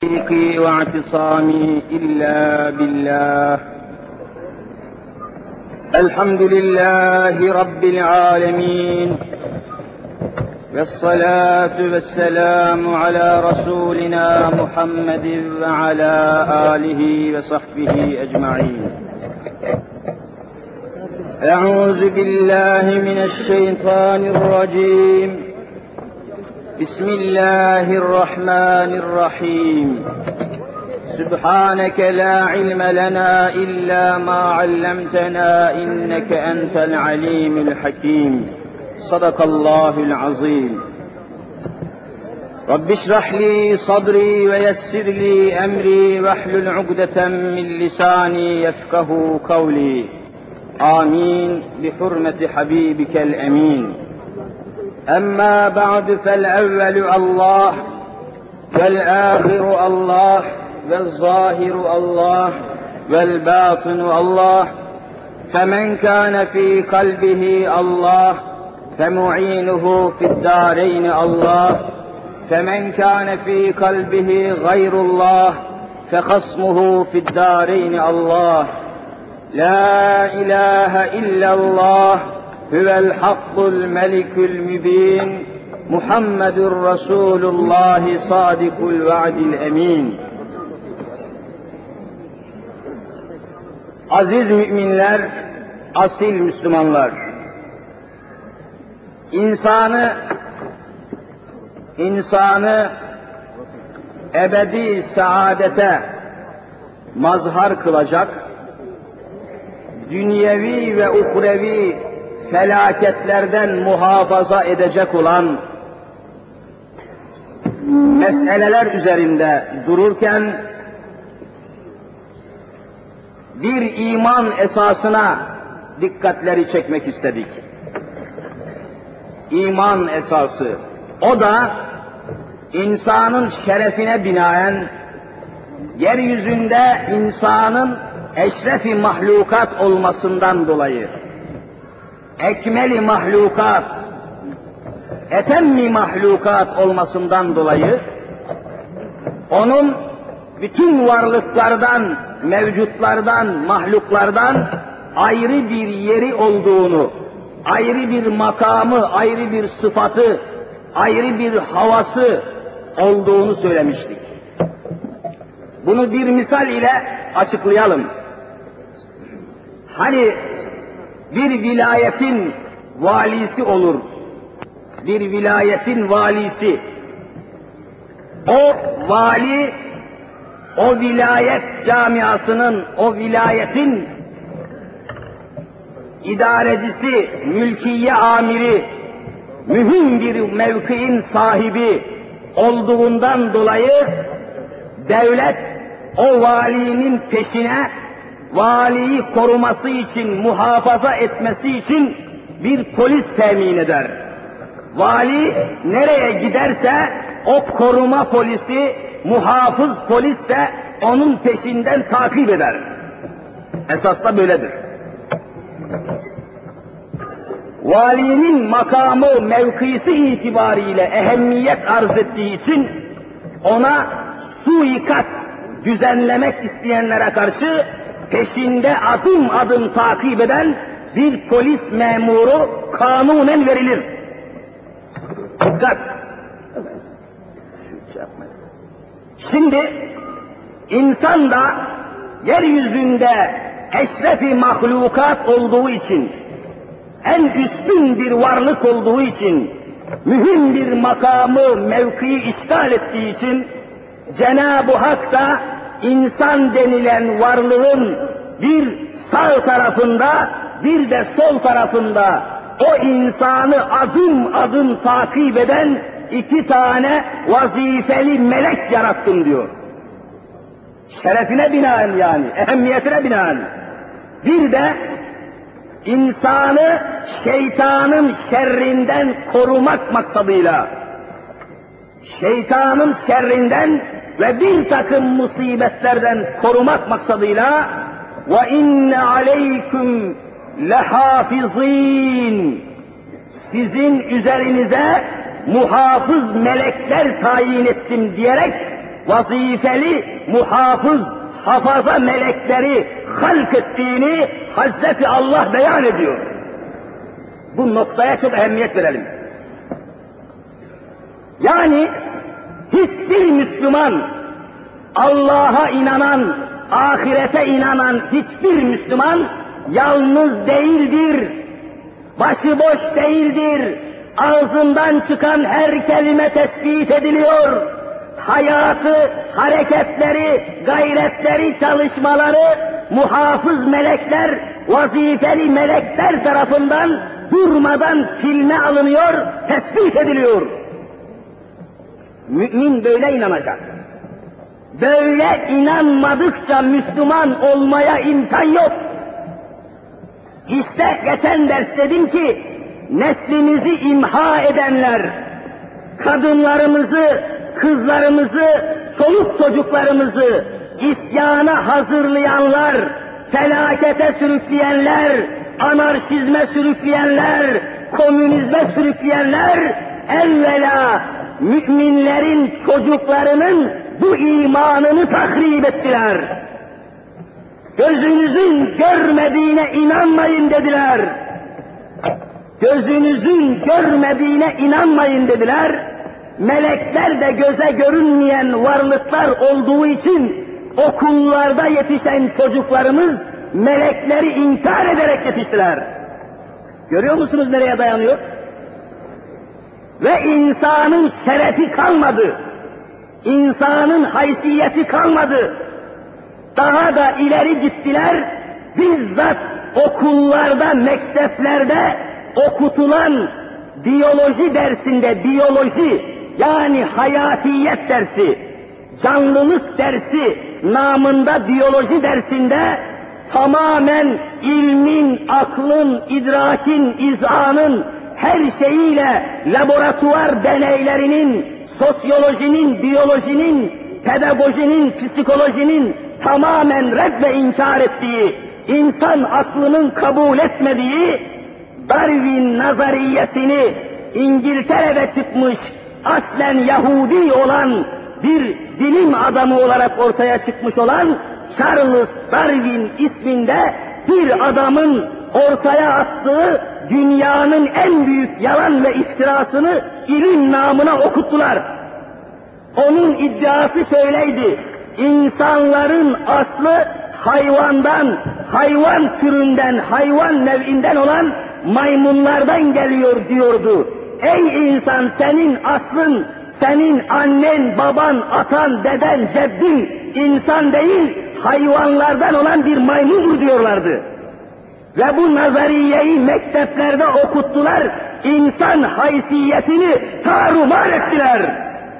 توفيقي واعتصامي إلا بالله. الحمد لله رب العالمين، والصلاة والسلام على رسولنا محمد وعلى آله وصحبه أجمعين. أعوذ بالله من الشيطان الرجيم. بسم الله الرحمن الرحيم. سبحانك لا علم لنا إلا ما علمتنا إنك أنت العليم الحكيم. صدق الله العظيم. رب اشرح لي صدري ويسر لي أمري واحلل عقدة من لساني يفقه قولي. آمين بحرمة حبيبك الأمين. أما بعد، فالأول الله، والآخر الله، والظاهر الله، والباطن الله. فمن كان في قلبه الله فمعينه في الدارين الله، فمن كان في قلبه غير الله فخصمه في الدارين الله. لا إله إلا الله هو الحق الملك المبين. محمد رسول الله صادق الوعد الأمين. Aziz müminler, asil Müslümanlar, insanı ebedi saadete mazhar kılacak, dünyevi ve uhrevi felaketlerden muhafaza edecek olan meseleler üzerinde dururken bir iman esasına dikkatleri çekmek istedik. İman esası, o da insanın şerefine binaen yeryüzünde insanın eşrefi mahlukat olmasından dolayı, ekmeli mahlukat, etemmi mahlukat olmasından dolayı, onun bütün varlıklardan, mevcutlardan, mahluklardan ayrı bir yeri olduğunu, ayrı bir makamı, ayrı bir sıfatı, ayrı bir havası olduğunu söylemiştik. Bunu bir misal ile açıklayalım. Hani bir vilayetin valisi olur, bir vilayetin valisi. O vali, o vilayet camiasının, o vilayetin idarecisi, mülkiye amiri, mühim bir mevkiin sahibi olduğundan dolayı devlet o valinin peşine, valiyi koruması için, muhafaza etmesi için bir polis temin eder. Vali nereye giderse o koruma polisi, muhafız polis de onun peşinden takip eder. Esas da böyledir. Valinin makamı, mevkisi itibariyle ehemmiyet arz ettiği için ona suikast düzenlemek isteyenlere karşı peşinde adım adım takip eden bir polis memuru kanunen verilir. Dikkat! Şimdi insan da yeryüzünde eşrefi mahlukat olduğu için, en üstün bir varlık olduğu için, mühim bir makamı, mevkiyi işgal ettiği için, Cenab-ı Hak da insan denilen varlığın bir sağ tarafında, bir de sol tarafında o insanı adım adım takip eden iki tane vazifeli melek yarattım diyor. Şerefine binaen, yani ehemmiyetine binaen. Bir de insanı şeytanın şerrinden korumak maksadıyla, şeytanın şerrinden ve bir takım musibetlerden korumak maksadıyla وَاِنَّ عَلَيْكُمْ لَحَافِظِينَ, sizin üzerinize muhafız melekler tayin ettim diyerek vazifeli, muhafız, hafaza melekleri halk ettiğini Hazreti Allah beyan ediyor. Bu noktaya çok ehemmiyet verelim. Yani hiçbir Müslüman, Allah'a inanan, ahirete inanan hiçbir Müslüman yalnız değildir, başıboş değildir. Ağzından çıkan her kelime tespit ediliyor. Hayatı, hareketleri, gayretleri, çalışmaları muhafız melekler, vazifeli melekler tarafından durmadan filme alınıyor, tespit ediliyor. Mümin böyle inanacak. Böyle inanmadıkça Müslüman olmaya imkan yok. İşte geçen ders dedim ki, neslimizi imha edenler, kadınlarımızı, kızlarımızı, çoluk çocuklarımızı isyana hazırlayanlar, felakete sürükleyenler, anarşizme sürükleyenler, komünizme sürükleyenler, evvela müminlerin çocuklarının bu imanını tahrip ettiler. Gözünüzün görmediğine inanmayın dediler. Gözünüzün görmediğine inanmayın dediler. Melekler de göze görünmeyen varlıklar olduğu için okullarda yetişen çocuklarımız melekleri inkar ederek yetiştiler. Görüyor musunuz nereye dayanıyor? Ve insanın şerefi kalmadı. İnsanın haysiyeti kalmadı. Daha da ileri gittiler. Bizzat okullarda, mekteplerde okutulan biyoloji dersinde, biyoloji yani hayatiyet dersi, canlılık dersi namında biyoloji dersinde tamamen ilmin, aklın, idrakin, izanın her şeyiyle laboratuvar deneylerinin, sosyolojinin, biyolojinin, pedagojinin, psikolojinin tamamen red ve inkar ettiği, insan aklının kabul etmediği Darwin nazariyesini İngiltere'de çıkmış, aslen Yahudi olan bir bilim adamı olarak ortaya çıkmış olan Charles Darwin isminde bir adamın ortaya attığı dünyanın en büyük yalan ve iftirasını ilim namına okuttular. Onun iddiası şöyleydi: İnsanların aslı hayvandan, hayvan türünden, hayvan nev'inden olan maymunlardan geliyor diyordu. Ey insan, senin aslın, senin annen, baban, atan, deden, ceddin insan değil, hayvanlardan olan bir maymundur diyorlardı. Ve bu nazariyeyi mekteplerde okuttular, insan haysiyetini tarumar ettiler.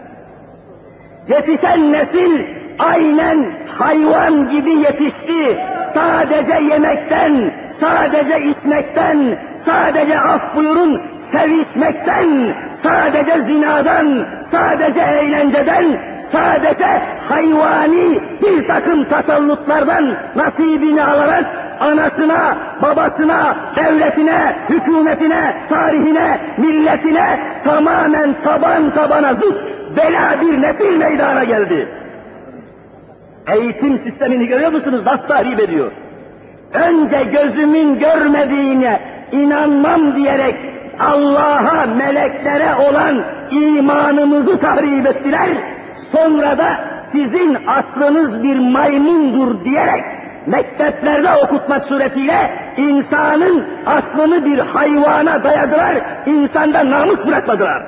Yetişen nesil aynen hayvan gibi yetişti. Sadece yemekten, sadece içmekten, sadece af buyurun sevişmekten, sadece zinadan, sadece eğlenceden, sadece hayvani bir takım tasallutlardan nasibini alarak anasına, babasına, devletine, hükümetine, tarihine, milletine tamamen taban tabana zıt bela bir nesil meydana geldi. Eğitim sistemini görüyor musunuz? Nasıl tahrip ediyor? Önce gözümün görmediğine inanmam diyerek Allah'a, meleklere olan imanımızı tahrip ettiler. Sonra da sizin aslınız bir maymundur diyerek mekteplerde okutmak suretiyle insanın aslını bir hayvana dayadılar, insanda namus bırakmadılar.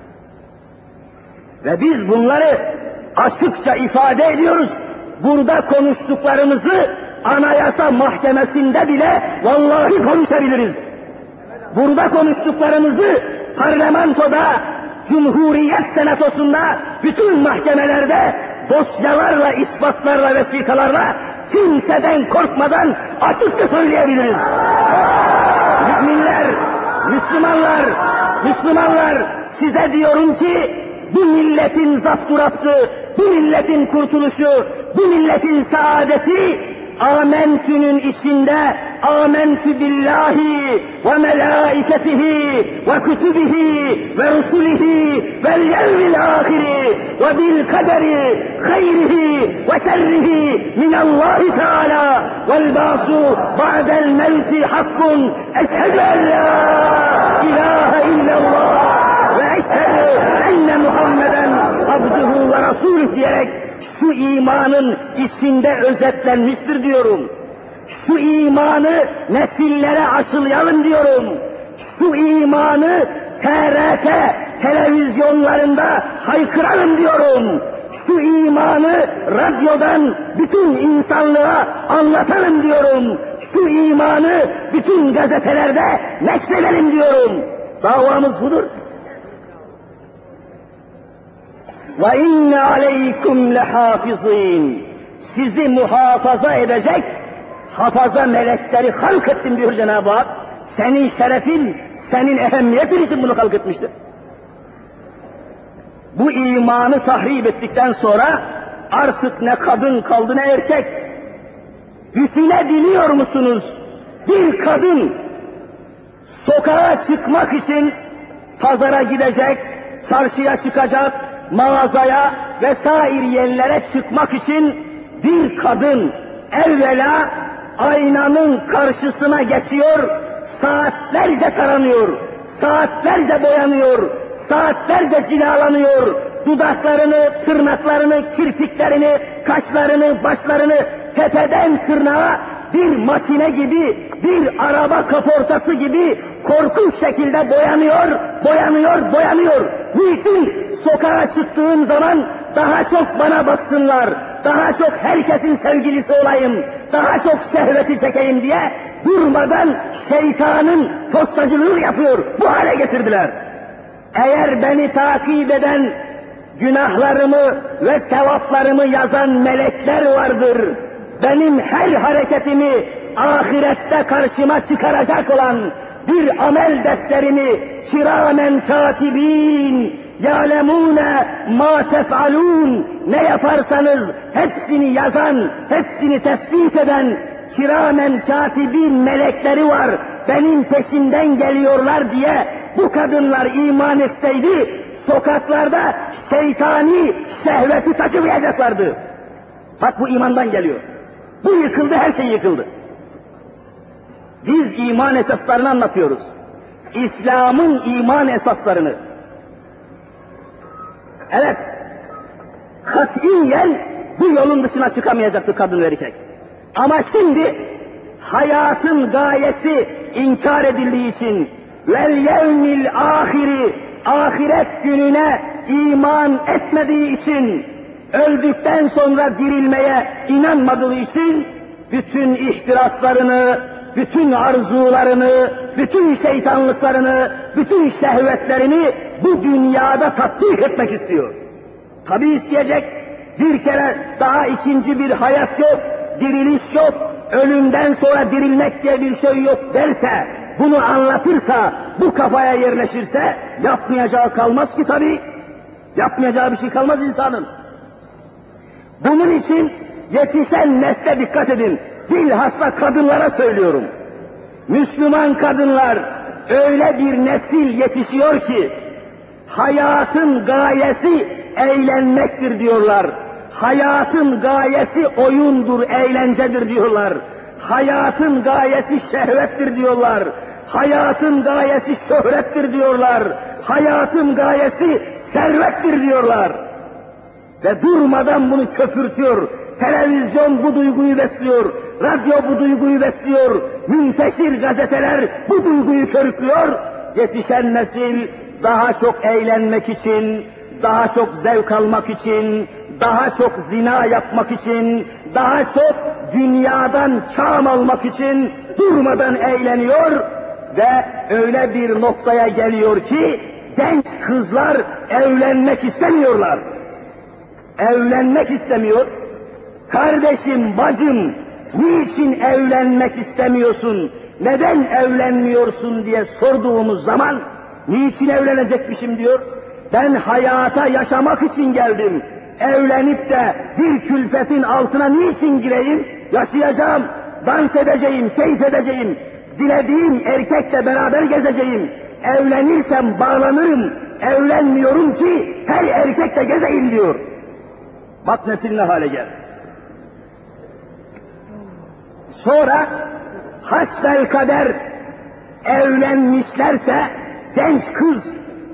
Ve biz bunları açıkça ifade ediyoruz. Burada konuştuklarımızı Anayasa Mahkemesi'nde bile vallahi konuşabiliriz. Burada konuştuklarımızı parlamentoda, Cumhuriyet Senatosu'nda, bütün mahkemelerde dosyalarla, ispatlarla, vesikalarla kimseden korkmadan açıkça söyleyebiliriz. Müminler, Müslümanlar size diyorum ki bu milletin zapturaptı, bu milletin kurtuluşu, bu milletin saadeti Amentü'nün içinde âmentü billahi ve melâiketihi ve kütübihi ve rusulihi vel yevmil âhiri ve bil kaderi hayrihi ve şerrihi minallahi teâlâ vel bâsu ba'del mevti hakkun eşhedü en la ilahe illallah ve eşhedü enne Muhammeden abduhu ve rasuluh diyerek şu imanın içinde özetlenmiştir diyorum. Şu imanı nesillere aşılayalım diyorum. Şu imanı TRT televizyonlarında haykıralım diyorum. Şu imanı radyodan bütün insanlığa anlatalım diyorum. Şu imanı bütün gazetelerde neşredelim diyorum. Davamız budur. وَاِنَّ عَلَيْكُمْ لَحَافِظِينَ Sizi muhafaza edecek hafaza melekleri halk ettim diyor Cenab-ı Hak. Senin şerefin, senin ehemmiyetin için bunu halk etmiştir. Bu imanı tahrip ettikten sonra artık ne kadın kaldı ne erkek. Düşünebiliyor musunuz? Bir kadın sokağa çıkmak için pazara gidecek, çarşıya çıkacak, mağazaya vesaire yerlere çıkmak için bir kadın evvela aynanın karşısına geçiyor, saatlerce taranıyor, saatlerce boyanıyor, saatlerce cilalanıyor, dudaklarını, tırnaklarını, kirpiklerini, kaşlarını, başlarını tepeden tırnağa bir makine gibi, bir araba kaportası gibi korkunç şekilde boyanıyor, boyanıyor, boyanıyor. Niçin? Sokağa çıktığım zaman daha çok bana baksınlar, daha çok herkesin sevgilisi olayım, daha çok şehveti çekeyim diye durmadan şeytanın postacılığı yapıyor. Bu hale getirdiler. Eğer beni takip eden günahlarımı ve sevaplarımı yazan melekler vardır, benim her hareketimi ahirette karşıma çıkaracak olan bir amel defterimi kiramen katibin ya'lemûne mâ tef'alûn ne yaparsanız hepsini yazan, hepsini tespit eden kiramen katibin melekleri var, benim peşimden geliyorlar diye bu kadınlar iman etseydi sokaklarda şeytani şehveti taşımayacaklardı. Bak bu imandan geliyor. Bu yıkıldı, her şey yıkıldı. Biz iman esaslarını anlatıyoruz. İslam'ın iman esaslarını. Evet, katiyen bu yolun dışına çıkamayacaktı kadın ve erkek. Ama şimdi hayatın gayesi inkar edildiği için vel yevmil ahiri, ahiret gününe iman etmediği için, öldükten sonra dirilmeye inanmadığı için bütün ihtiraslarını, bütün arzularını, bütün şeytanlıklarını, bütün şehvetlerini bu dünyada tatbik etmek istiyor. Tabii isteyecek, bir kere daha ikinci bir hayat yok, diriliş yok, ölümden sonra dirilmek diye bir şey yok derse, bunu anlatırsa, bu kafaya yerleşirse yapmayacağı kalmaz ki tabii. Yapmayacağı bir şey kalmaz insanın. Bunun için yetişen nesle dikkat edin. Bilhassa kadınlara söylüyorum. Müslüman kadınlar öyle bir nesil yetişiyor ki hayatın gayesi eğlenmektir diyorlar. Hayatın gayesi oyundur, eğlencedir diyorlar. Hayatın gayesi şehvettir diyorlar. Hayatın gayesi şöhrettir diyorlar. Hayatın gayesi servettir diyorlar. Ve durmadan bunu köpürtüyor. Televizyon bu duyguyu besliyor. Radyo bu duyguyu besliyor. Münteşir gazeteler bu duyguyu körüklüyor. Yetişen nesil daha çok eğlenmek için, daha çok zevk almak için, daha çok zina yapmak için, daha çok dünyadan kâm almak için durmadan eğleniyor ve öyle bir noktaya geliyor ki genç kızlar evlenmek istemiyorlar. Evlenmek istemiyor. Kardeşim, bacım, niçin evlenmek istemiyorsun, neden evlenmiyorsun diye sorduğumuz zaman, niçin evlenecekmişim diyor. Ben hayata yaşamak için geldim. Evlenip de bir külfetin altına niçin gireyim? Yaşayacağım. dans edeceğim, keyif edeceğim, dilediğim erkekle beraber gezeceğim, evlenirsem bağlanırım, evlenmiyorum ki her erkekle gezeyim diyor. Bak nesil ne hale geldi. Sonra hasbelkader evlenmişlerse genç kız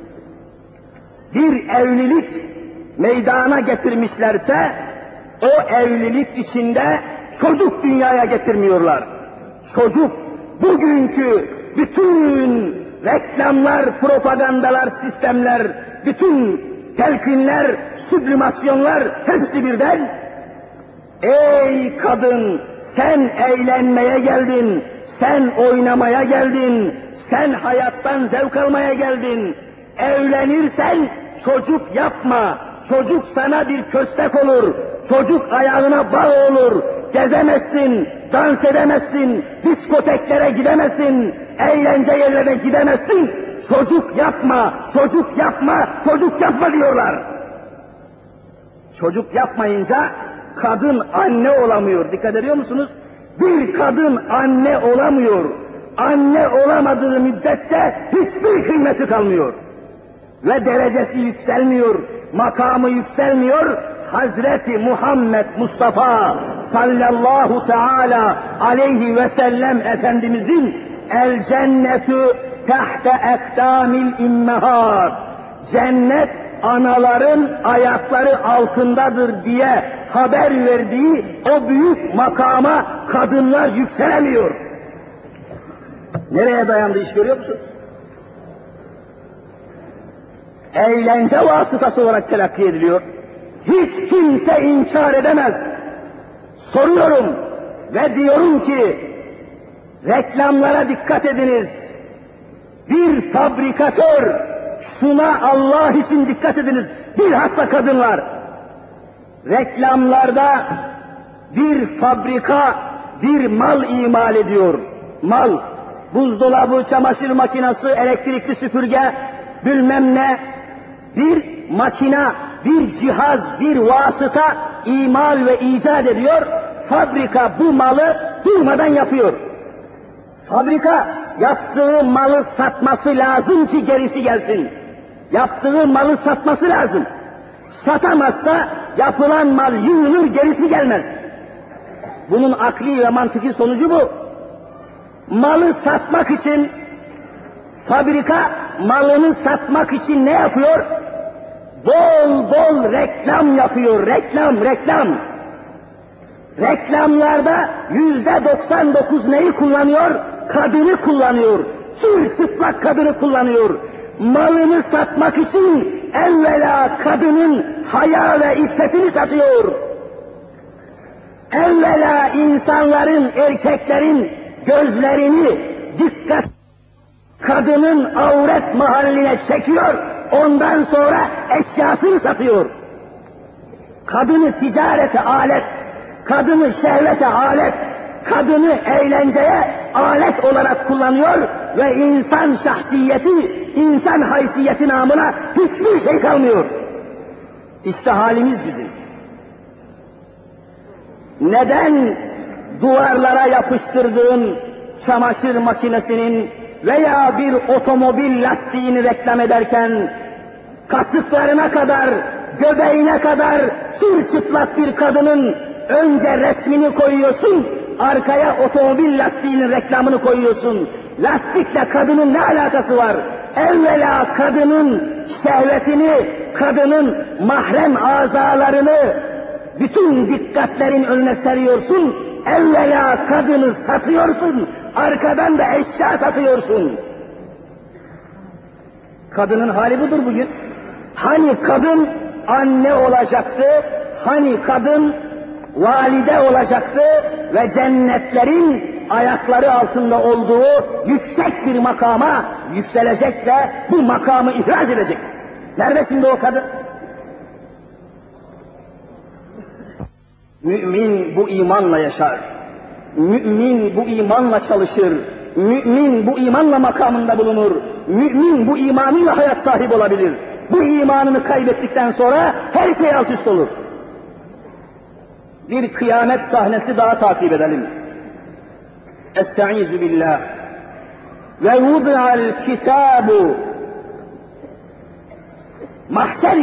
bir evlilik meydana getirmişlerse o evlilik içinde çocuk dünyaya getirmiyorlar. Çocuk bugünkü bütün reklamlar, propagandalar, sistemler, bütün telkinler, süblimasyonlar hepsi birden ey kadın sen eğlenmeye geldin, sen oynamaya geldin, sen hayattan zevk almaya geldin. Evlenirsen çocuk yapma, çocuk sana bir köstek olur, çocuk ayağına bağ olur, gezemezsin, dans edemezsin, diskoteklere gidemezsin, eğlence yerlerine gidemezsin, çocuk yapma, çocuk yapma, çocuk yapma diyorlar. Çocuk yapmayınca kadın anne olamıyor, dikkat ediyor musunuz? Bir kadın anne olamıyor, anne olamadığı müddetçe hiçbir kıymeti kalmıyor. Ve derecesi yükselmiyor, makamı yükselmiyor, Hazreti Muhammed Mustafa sallallahu teala aleyhi ve sellem Efendimizin el cennetu tahte ekdamil immehat, cennet anaların ayakları altındadır diye haber verdiği o büyük makama kadınlar yükselemiyor. Nereye dayandı iş görüyor musun? Eğlence vasıtası olarak telakki ediliyor. Hiç kimse inkar edemez. Soruyorum ve diyorum ki reklamlara dikkat ediniz. Bir fabrikatör, şuna Allah için dikkat ediniz. Bilhassa kadınlar. Reklamlarda bir fabrika bir mal imal ediyor. Mal, buzdolabı, çamaşır makinesi, elektrikli süpürge, bilmem ne, bir makina, bir cihaz, bir vasıta imal ve icat ediyor. Fabrika bu malı durmadan yapıyor. Fabrika yaptığı malı satması lazım ki gerisi gelsin. Yaptığı malı satması lazım. Satamazsa yapılan mal yığılır, gerisi gelmez. Bunun akli ve mantıki sonucu bu. Malı satmak için fabrika malını satmak için ne yapıyor? Bol bol reklam yapıyor, reklam. Reklamlarda %99 neyi kullanıyor? Kadını kullanıyor. Çıplak kadını kullanıyor. Malını satmak için evvela kadının haya ve iffetini satıyor. Evvela insanların, erkeklerin gözlerini dikkat kadının avret mahalline çekiyor, ondan sonra eşyasını satıyor. Kadını ticarete alet, kadını şehvete alet, kadını eğlenceye alet olarak kullanıyor ve insan şahsiyeti, insan haysiyeti namına hiçbir şey kalmıyor. İşte halimiz bizim. Neden duvarlara yapıştırdığın çamaşır makinesinin veya bir otomobil lastiğini reklam ederken kasıklarına kadar, göbeğine kadar çırçıplak bir kadının önce resmini koyuyorsun, arkaya otomobil lastiğinin reklamını koyuyorsun. Lastikle kadının ne alakası var? Evvela kadının şehvetini, kadının mahrem azalarını bütün dikkatlerin önüne seriyorsun. Evvela kadını satıyorsun, arkadan da eşya satıyorsun. Kadının hali budur bugün. Hani kadın anne olacaktı, hani kadın valide olacaktı ve cennetlerin ayakları altında olduğu yüksek bir makama yükselecek ve bu makamı ihraz edecek. Nerede şimdi o kadın? Mümin bu imanla yaşar. Mümin bu imanla çalışır. Mümin bu imanla makamında bulunur. Mümin bu imanıyla hayat sahibi olabilir. Bu imanını kaybettikten sonra her şey alt üst olur. Bir kıyamet sahnesi daha takip edelim. Estaizu billah. Ve vud'al kitabu. Mahşer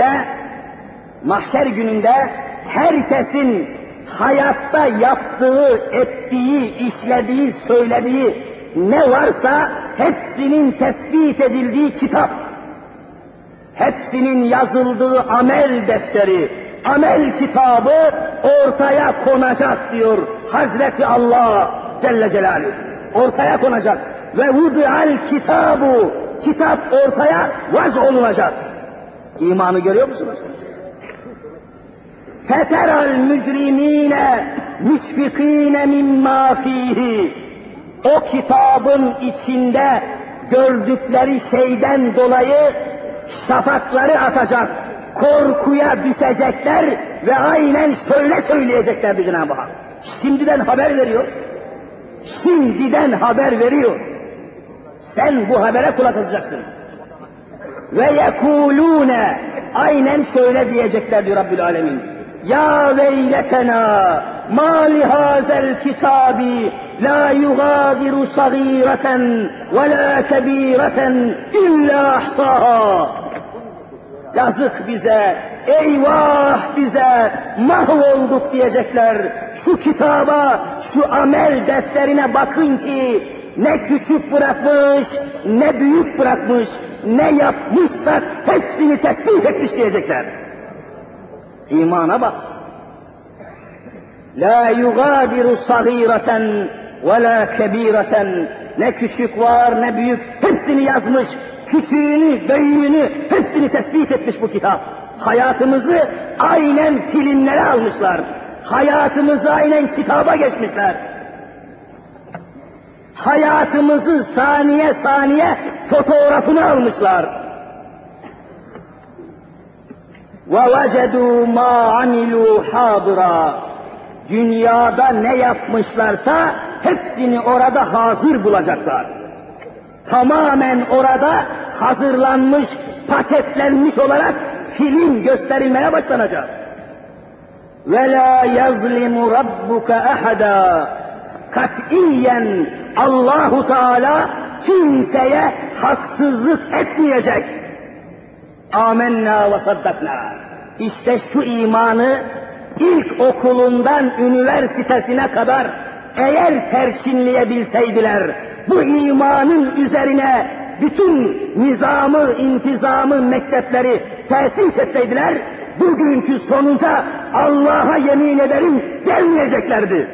gününde herkesin hayatta yaptığı, ettiği, işlediği, söylediği ne varsa hepsinin tespit edildiği kitap, hepsinin yazıldığı amel defteri, amel kitabı ortaya konacak diyor Hazreti Allah Celle Celaluhu. Ortaya konacak. Ve vud'al kitabu. Kitap ortaya vaz olunacak. İmanı görüyor musunuz? Feteral mücrimine müşfikine mimma fihi. O kitabın içinde gördükleri şeyden dolayı şafakları atacak, korkuya düşecekler ve aynen şöyle söyleyecekler Cenab-ı Hak. Şimdiden haber veriyor. Şimdiden haber veriyor. Sen bu habere kulak asacaksın. Ve yekulûne, aynen şöyle diyecekler diyor Rabbül Alemin. Ya veyletena ma lihazel kitabi la yugadiru sagîreten ve la kebîreten illa ahsâhâ. Yazık bize, eyvah bize, mahvolduk diyecekler. Şu kitaba, şu amel defterine bakın ki ne küçük bırakmış, ne büyük bırakmış, ne yapmışsak hepsini tespit etmiş diyecekler. İmana bak. La yugadiru sagîreten ve la kebîreten. Ne küçük var ne büyük, hepsini yazmış. Küçüğünü, büyüğünü hepsini tespit etmiş bu kitap. Hayatımızı aynen filmlere almışlar. Hayatımızı aynen kitaba geçmişler. Hayatımızı saniye saniye fotoğrafını almışlar. وَوَجَدُوا مَا عَمِلُوا حَاضِرًا. Dünyada ne yapmışlarsa hepsini orada hazır bulacaklar. Tamamen orada hazırlanmış, paketlenmiş olarak film gösterilmeye başlanacak. وَلَا يَظْلِمُ رَبُّكَ أَحَدًا. Katiyen Allahu Teala kimseye haksızlık etmeyecek. Âmennâ ve saddaknâ. İşte şu imanı ilk okulundan üniversitesine kadar eğer perçinleyebilseydiler, bu imanın üzerine bütün nizamı, intizamı, mektepleri tesis etseydiler, bugünkü sonuca Allah'a yemin ederim gelmeyeceklerdi.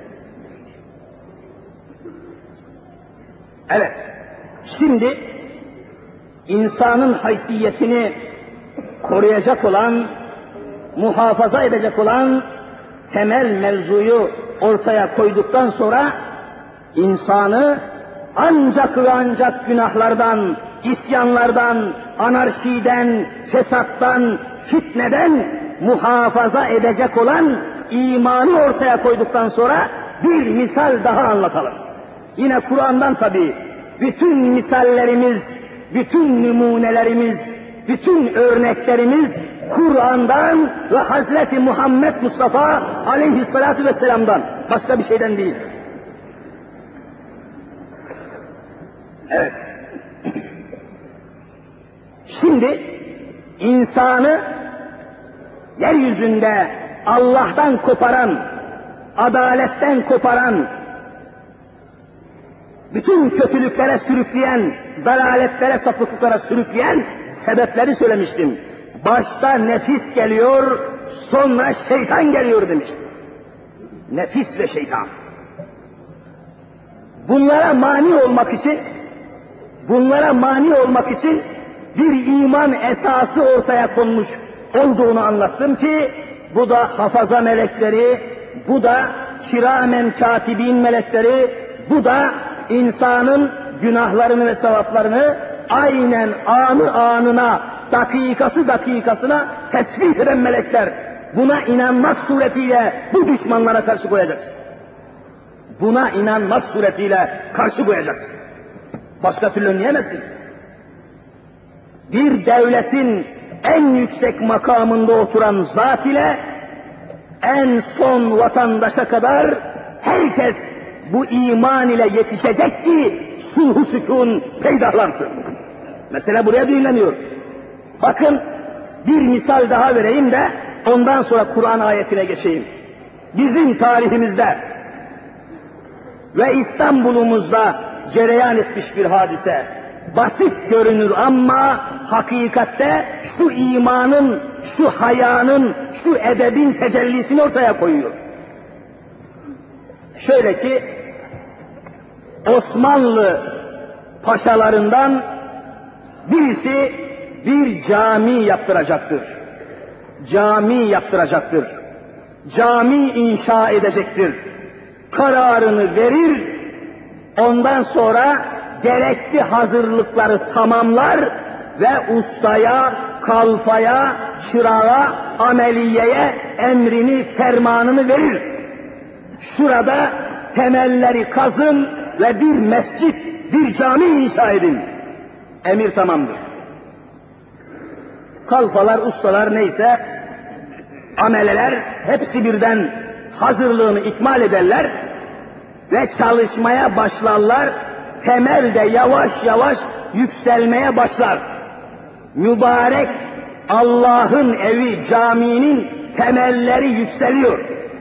Evet, şimdi insanın haysiyetini koruyacak olan, muhafaza edecek olan temel mevzuyu ortaya koyduktan sonra insanı ancak ve ancak günahlardan, isyanlardan, anarşiden, fesattan, fitneden muhafaza edecek olan imanı ortaya koyduktan sonra bir misal daha anlatalım. Yine Kur'an'dan tabii bütün misallerimiz, bütün numunelerimiz, bütün örneklerimiz Kur'an'dan ve Hazreti Muhammed Mustafa aleyhissalatu vesselam'dan, başka bir şeyden değil. Evet. Şimdi insanı yeryüzünde Allah'tan koparan, adaletten koparan, bütün kötülüklere sürükleyen, dalaletlere, sapıklıklara sürükleyen sebepleri söylemiştim. Başta nefis geliyor, sonra şeytan geliyor demiştim. Nefis ve şeytan. Bunlara mani olmak için bir iman esası ortaya konmuş olduğunu anlattım ki, bu da hafaza melekleri, bu da kiramen katibin melekleri, bu da insanın günahlarını ve sevaplarını aynen anı anına, dakikası dakikasına tespit eden melekler. Buna inanmak suretiyle bu düşmanlara karşı koyacaksın. Buna inanmak suretiyle karşı koyacaksın. Başka türlü önleyemezsin. Bir devletin en yüksek makamında oturan zat ile en son vatandaşa kadar herkes bu iman ile yetişecek ki sulh-u sükun peydahlansın. Mesele buraya düğümleniyor. Bakın bir misal daha vereyim de ondan sonra Kur'an ayetine geçeyim. Bizim tarihimizde ve İstanbul'umuzda cereyan etmiş bir hadise. Basit görünür ama hakikatte şu imanın, şu hayanın, şu edebin tecellisini ortaya koyuyor. Şöyle ki, Osmanlı paşalarından birisi bir cami yaptıracaktır. Cami yaptıracaktır. Cami inşa edecektir. Kararını verir, ondan sonra gerekli hazırlıkları tamamlar ve ustaya, kalfaya, çırağa, ameliyeye emrini, fermanını verir. Şurada temelleri kazın ve bir mescit, bir cami inşa edin. Emir tamamdır. Kalfalar, ustalar neyse, ameleler hepsi birden hazırlığını ikmal ederler ve çalışmaya başlarlar. Temel de yavaş yavaş yükselmeye başlar. Mübarek Allah'ın evi, caminin temelleri yükseliyor.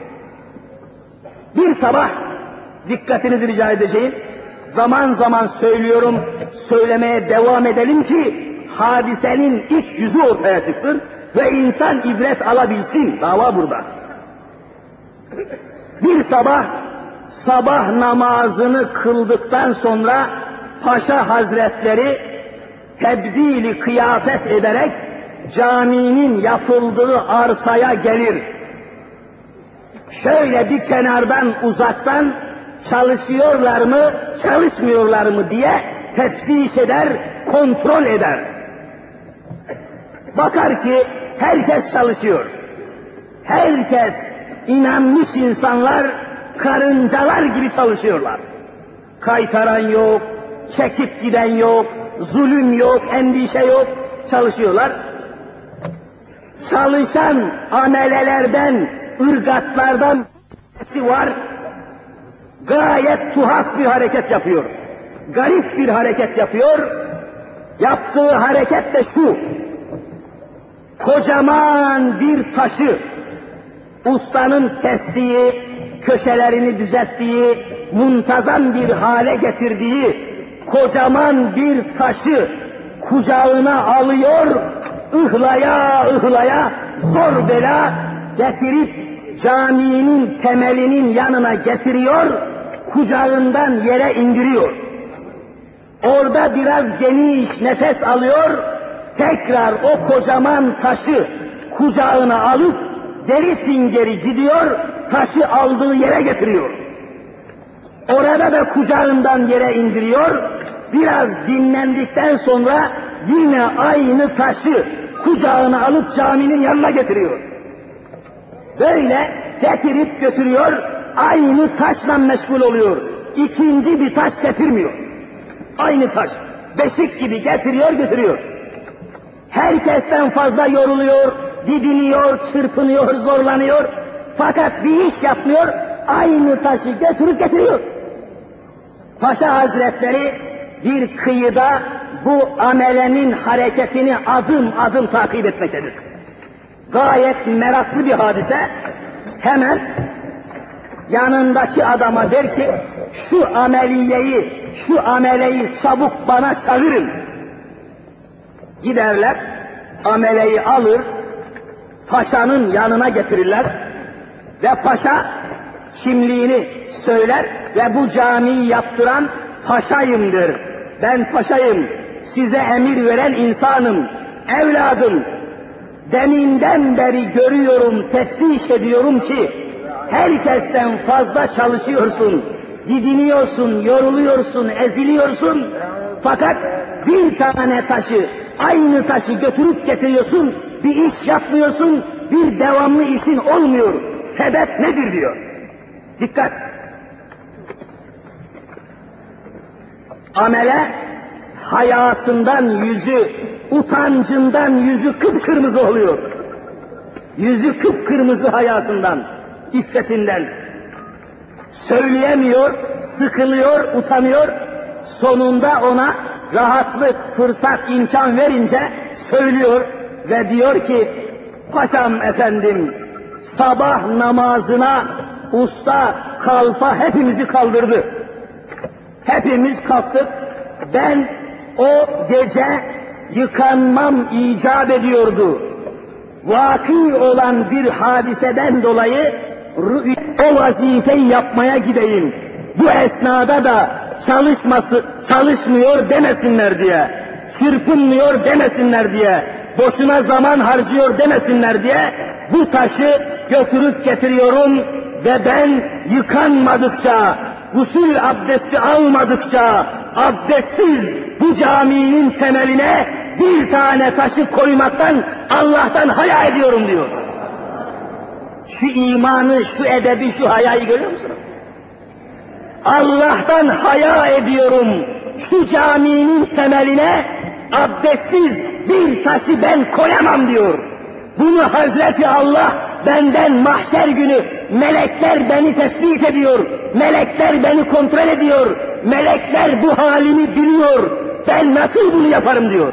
Bir sabah dikkatinizi rica edeceğim. Zaman zaman söylüyorum, söylemeye devam edelim ki hadisenin iç yüzü ortaya çıksın ve insan ibret alabilsin. Dava burada. Bir sabah namazını kıldıktan sonra Paşa Hazretleri tebdili kıyafet ederek caminin yapıldığı arsaya gelir. Şöyle bir kenardan uzaktan çalışıyorlar mı, çalışmıyorlar mı diye teftiş eder, kontrol eder. Bakar ki herkes çalışıyor. Herkes, inanmış insanlar, karıncalar gibi çalışıyorlar. Kaytaran yok, çekip giden yok, zulüm yok, endişe yok, çalışıyorlar. Çalışan amelelerden, ırgatlardan birisi var, gayet tuhaf bir hareket yapıyor. Garip bir hareket yapıyor. Yaptığı hareket de şu: kocaman bir taşı, ustanın kestiği, köşelerini düzelttiği, muntazam bir hale getirdiği kocaman bir taşı kucağına alıyor, ıhlaya ıhlaya zor bela getirip caminin temelinin yanına getiriyor, kucağından yere indiriyor. Orada biraz geniş nefes alıyor, tekrar o kocaman taşı kucağına alıp gerisin geri gidiyor, taşı aldığı yere getiriyor. Orada da kucağından yere indiriyor, biraz dinlendikten sonra yine aynı taşı kucağına alıp caminin yanına getiriyor. Böyle getirip götürüyor, aynı taşla meşgul oluyor. İkinci bir taş getirmiyor. Aynı taş, beşik gibi getiriyor götürüyor. Herkesten fazla yoruluyor, didiniyor, çırpınıyor, zorlanıyor. Fakat bir iş yapmıyor, aynı taşı götürüp getiriyor. Paşa Hazretleri bir kıyıda bu amelenin hareketini adım adım takip etmektedir. Gayet meraklı bir hadise. Hemen yanındaki adama der ki, şu ameleyi çabuk bana çağırın. Giderler, ameleyi alır, paşanın yanına getirirler ve paşa kimliğini söyler ve bu camiyi yaptıran paşayımdır. Ben paşayım, size emir veren insanım, evladım. Deminden beri görüyorum, teftiş ediyorum ki herkesten fazla çalışıyorsun, didiniyorsun, yoruluyorsun, eziliyorsun. Fakat bir tane taşı, aynı taşı götürüp getiriyorsun, bir iş yapmıyorsun, bir devamlı işin olmuyor. Sebep nedir diyor. Dikkat! Amele hayasından yüzü, utancından yüzü kıpkırmızı oluyor. Yüzü kıpkırmızı hayasından, iffetinden. söyleyemiyor, sıkılıyor, utanıyor. Sonunda ona rahatlık, fırsat, imkan verince söylüyor ve diyor ki, paşam efendim, sabah namazına usta kalfa hepimizi kaldırdı. Hepimiz kalktık. Ben o gece yıkanmam icap ediyordu. Vakı olan bir hadiseden dolayı o vazifeyi yapmaya gideyim. Bu esnada da çalışmıyor demesinler diye, çırpınmıyor demesinler diye, boşuna zaman harcıyor demesinler diye bu taşı götürüp getiriyorum ve ben yıkanmadıkça, gusül abdesti almadıkça, abdestsiz bu caminin temeline bir tane taşı koymaktan Allah'tan haya ediyorum diyor. Şu imanı, şu edebi, şu hayayı görüyor musunuz? Allah'tan haya ediyorum, şu caminin temeline abdestsiz bir taşı ben koyamam diyor. Bunu Hazreti Allah benden mahşer günü, melekler beni tespit ediyor, melekler beni kontrol ediyor, melekler bu halimi biliyor, ben nasıl bunu yaparım diyor.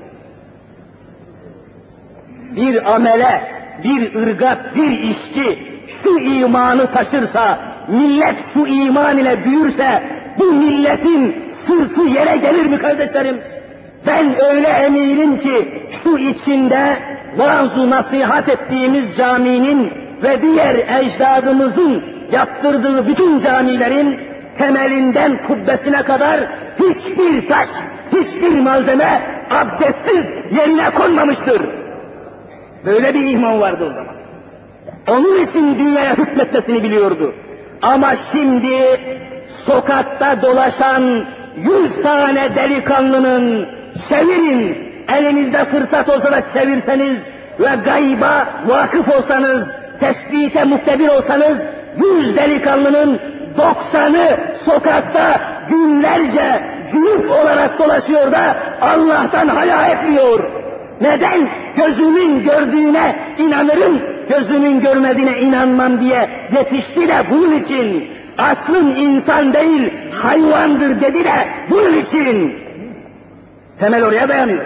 Bir amele, bir ırgat, bir işçi şu imanı taşırsa, millet şu iman ile büyürse, bu milletin sırtı yere gelir mi kardeşlerim? Ben öyle eminim ki şu içinde vaaz-ı nasihat ettiğimiz caminin ve diğer ecdadımızın yaptırdığı bütün camilerin temelinden kubbesine kadar hiçbir taş, hiçbir malzeme abdestsiz yerine konmamıştır. Böyle bir iman vardı o zaman. Onun için dünyaya hükmetmesini biliyordu. Ama şimdi sokakta dolaşan 100 tane delikanlının, çevirin, elinizde fırsat olsa da çevirseniz ve gayba vakıf olsanız, tespite muktedir olsanız, 100 delikanlının 90'ı sokakta günlerce cünüp olarak dolaşıyor da Allah'tan haya etmiyor. Neden? Gözümün gördüğüne inanırım, gözümün görmediğine inanmam diye yetişti de bunun için. Aslın insan değil, hayvandır dedi de bunun için. Temel oraya dayanıyor.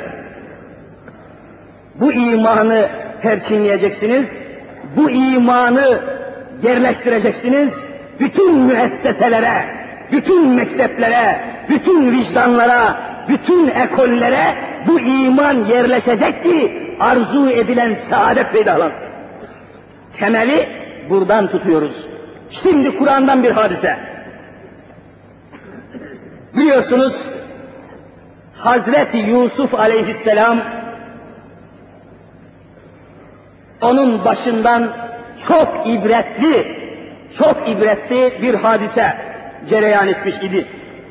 Bu imanı perçinleyeceksiniz, bu imanı yerleştireceksiniz, bütün müesseselere, bütün mekteplere, bütün vicdanlara, bütün ekollere bu iman yerleşecek ki arzu edilen saadet peydahlansın. Temeli buradan tutuyoruz. Şimdi Kur'an'dan bir hadise. Biliyorsunuz Hazreti Yusuf aleyhisselam onun başından çok ibretli bir hadise cereyan etmiş idi.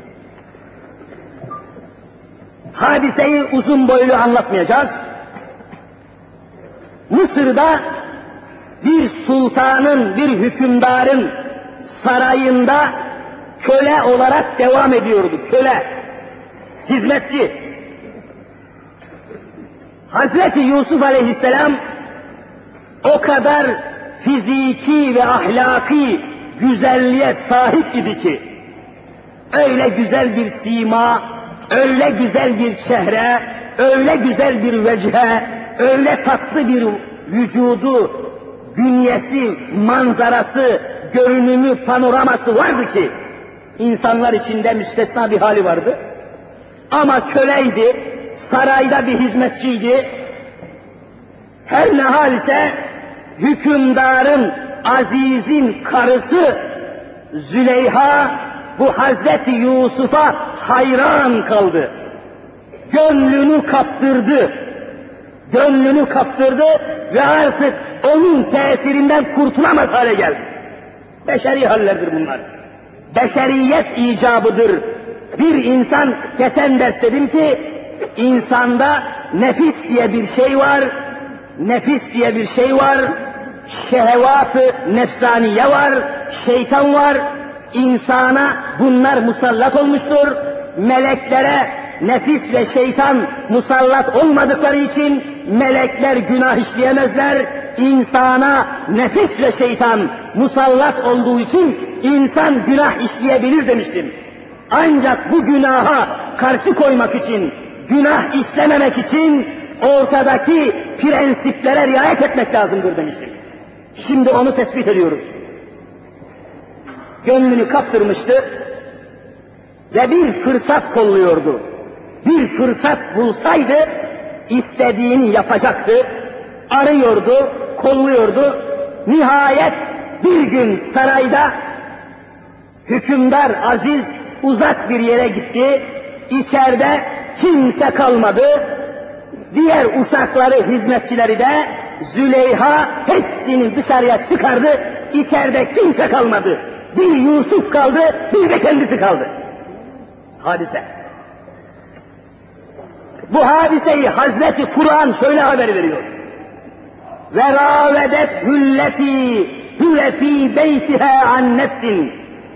Hadiseyi uzun boylu anlatmayacağız. Mısır'da bir sultanın, bir hükümdarın sarayında köle olarak devam ediyordu. Köle, hizmetçi. Hazreti Yusuf aleyhisselam o kadar fiziki ve ahlaki güzelliğe sahip idi ki, öyle güzel bir sima, öyle güzel bir çehre, öyle güzel bir vecihe, öyle tatlı bir vücudu, bünyesi, manzarası, görünümü, panoraması vardı ki, insanlar içinde müstesna bir hali vardı. Ama köleydi, sarayda bir hizmetçiydi. Her ne hal ise hükümdarın, azizin karısı Züleyha bu Hazreti Yusuf'a hayran kaldı. Gönlünü kaptırdı ve artık onun tesirinden kurtulamaz hale geldi. Beşeri hallerdir bunlar. Beşeriyet icabıdır. Bir insan, geçen ders dedim ki, insanda nefis diye bir şey var, şehvat-ı nefsaniye var, şeytan var, insana bunlar musallat olmuştur. Meleklere nefis ve şeytan musallat olmadıkları için melekler günah işleyemezler. İnsana nefis ve şeytan musallat olduğu için insan günah işleyebilir demiştim. Ancak bu günaha karşı koymak için, günah işlememek için ortadaki prensiplere riayet etmek lazımdır demiştim. Şimdi onu tespit ediyoruz. Gönlünü kaptırmıştı ve bir fırsat kolluyordu. Bir fırsat bulsaydı istediğini yapacaktı. Arıyordu, kolluyordu. Nihayet bir gün sarayda hükümdar Aziz uzak bir yere gitti. İçeride kimse kalmadı. Diğer uşakları, hizmetçileri de Züleyha hepsini dışarıya çıkardı. İçeride kimse kalmadı. Bir Yusuf kaldı, bir de kendisi kaldı. Hadise. Bu hadiseyi Hazreti Kur'an şöyle haber veriyor. Ve ravedet hülleti hüve fî beytiha an nefsin.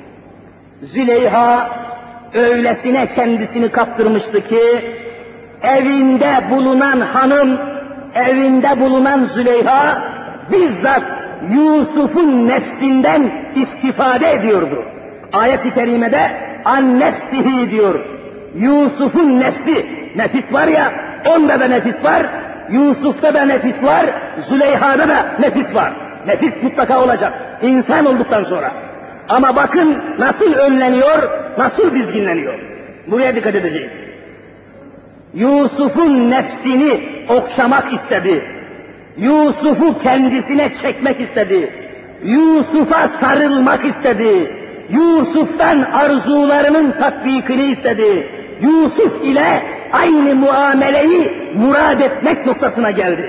Züleyha öylesine kendisini kaptırmıştı ki evinde bulunan hanım, evinde bulunan Züleyha bizzat Yusuf'un nefsinden istifade ediyordu. Ayet-i kerimede an nefsihi diyor. Yusuf'un nefsi, nefis var ya, onda da nefis var, Yusuf'ta da nefis var, Züleyha'da da nefis var. Nefis mutlaka olacak, insan olduktan sonra. Ama bakın nasıl önleniyor, nasıl dizginleniyor. Buraya dikkat edeceğiz. Yusuf'un nefsini okşamak istedi. Yusuf'u kendisine çekmek istedi. Yusuf'a sarılmak istedi. Yusuf'tan arzularının tatbikini istedi. Yusuf ile aynı muameleyi murad etmek noktasına geldi.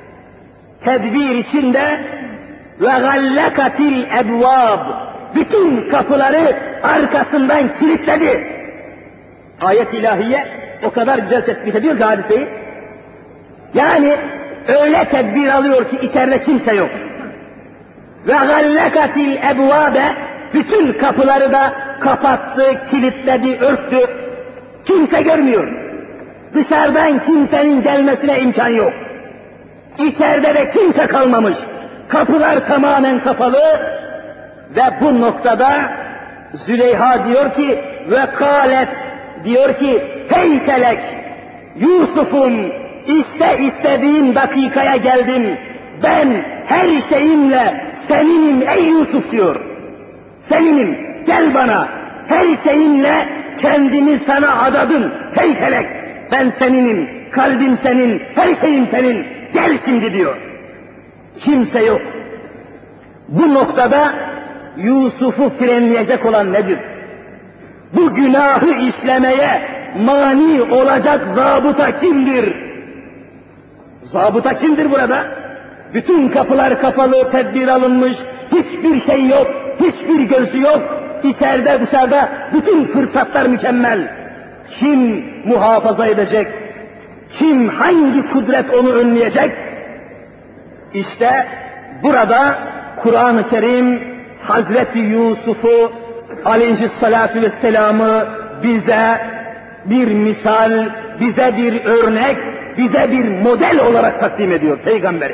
Tedbir içinde ve gallakatil ebvab, bütün kapıları arkasından kilitledi. Ayet-i ilahiye o kadar güzel tespit ediyor ki hadiseyi. Yani öyle tedbir alıyor ki içeride kimse yok. Ve gallakatil ebvabe, bütün kapıları da kapattı, kilitledi, örttü. Kimse görmüyor. Dışarıdan kimsenin gelmesine imkan yok. İçeride de kimse kalmamış. Kapılar tamamen kapalı ve bu noktada Züleyha diyor ki ve kâlet, diyor ki heytelek Yusuf'um, işte istediğin dakikaya geldim. Ben her şeyimle seninim ey Yusuf diyor. Seninim, gel bana, her şeyimle kendimi sana adadım. Heytelek, ben seninim, kalbim senin, her şeyim senin, gel şimdi diyor. Kimse yok. Bu noktada Yusuf'u frenleyecek olan nedir? Bu günahı işlemeye mani olacak zabıta kimdir? Zabıta kimdir burada? Bütün kapılar kapalı, tedbir alınmış, hiçbir şey yok, hiçbir gözü yok. İçeride dışarıda bütün fırsatlar mükemmel. Kim muhafaza edecek? Kim, hangi kudret onu önleyecek? İşte burada Kur'an-ı Kerim Hazreti Yusuf'u aleyhissalatu vesselam'ı bize bir misal, bize bir örnek, bize bir model olarak takdim ediyor peygamberi.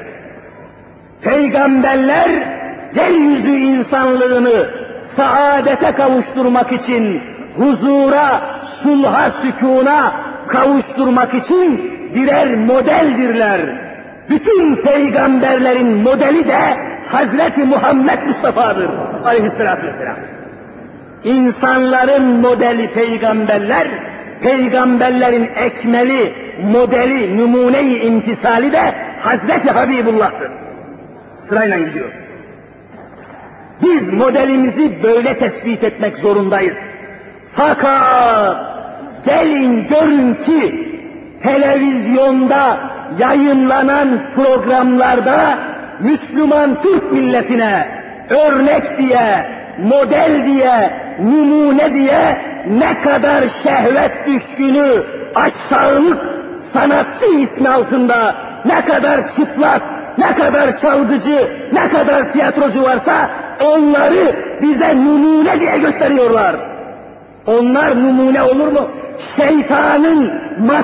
Peygamberler yeryüzü insanlığını saadete kavuşturmak için, huzura, sulha, sükûna kavuşturmak için birer modeldirler. Bütün peygamberlerin modeli de Hazreti Muhammed Mustafa'dır aleyhissalatü vesselam. İnsanların modeli peygamberler, peygamberlerin ekmeli, modeli, numune-i imtisali de Hazreti Habibullah'tır. Sırayla gidiyor. Biz modelimizi böyle tespit etmek zorundayız. Fakat gelin görün ki televizyonda yayınlanan programlarda Müslüman Türk milletine örnek diye, model diye, numune diye ne kadar şehvet düşkünü, aşağılık sanatçı ismi altında ne kadar çıplak, ne kadar çalgıcı, ne kadar tiyatrocu varsa onları bize numune diye gösteriyorlar. Onlar numune olur mu? Şeytanın